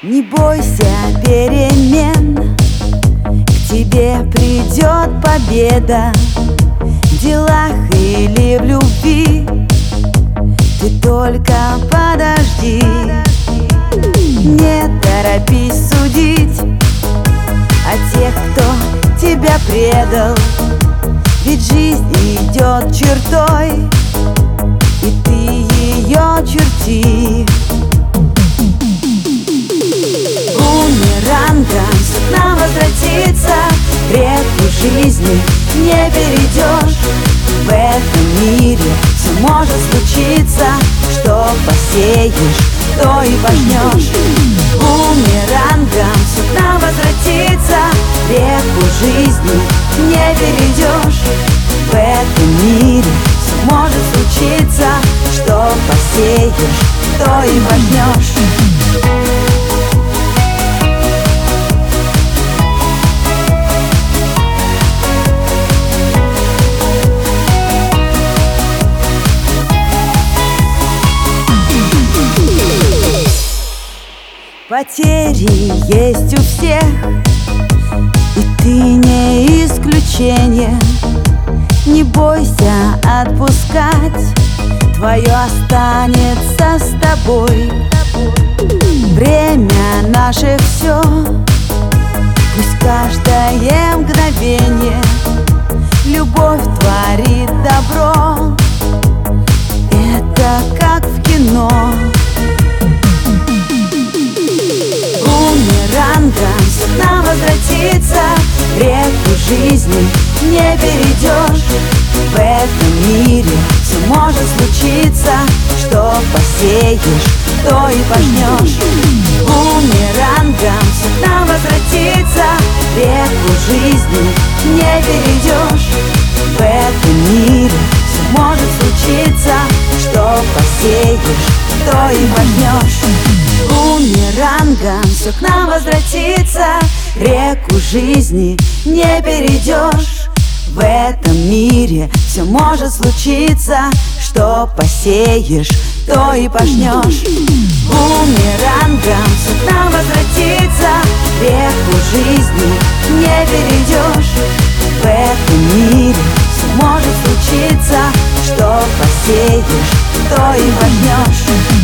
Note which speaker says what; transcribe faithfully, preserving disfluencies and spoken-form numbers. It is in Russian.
Speaker 1: Не бойся перемен, к тебе придет победа. В делах или в любви ты только подожди. Не торопись судить о тех, кто тебя предал, ведь жизнь идет чертой, и ты ее черти. Бумерангом все к нам возвратится, реку жизни не перейдешь. В этом мире все может случиться, что посеешь, то и пожнешь. Бумерангом все к нам возвратится, реку жизни не перейдешь. В этом мире все может случиться, что посеешь, то и пожнешь. Потери есть у всех, и ты не исключение. Не бойся отпускать, твое останется с тобой. Время наше все, пусть каждое мгновение любовь творит добро. Это как в кино. Бумерангом все к нам возвратится, реку жизни не перейдешь. В этом мире все может случиться, что посеешь, то и пожнешь. Бумерангом все к нам возвратится, реку жизни не перейдешь. В этом мире все может случиться, что посеешь, то и пожнешь. Бумерангом все к нам возвратится, реку жизни не перейдешь. В этом мире все может случиться, что посеешь, то и пожнешь. Бумерангом все к нам возвратится, реку жизни не перейдешь. В этом мире все может случиться, что посеешь, то и пожнешь.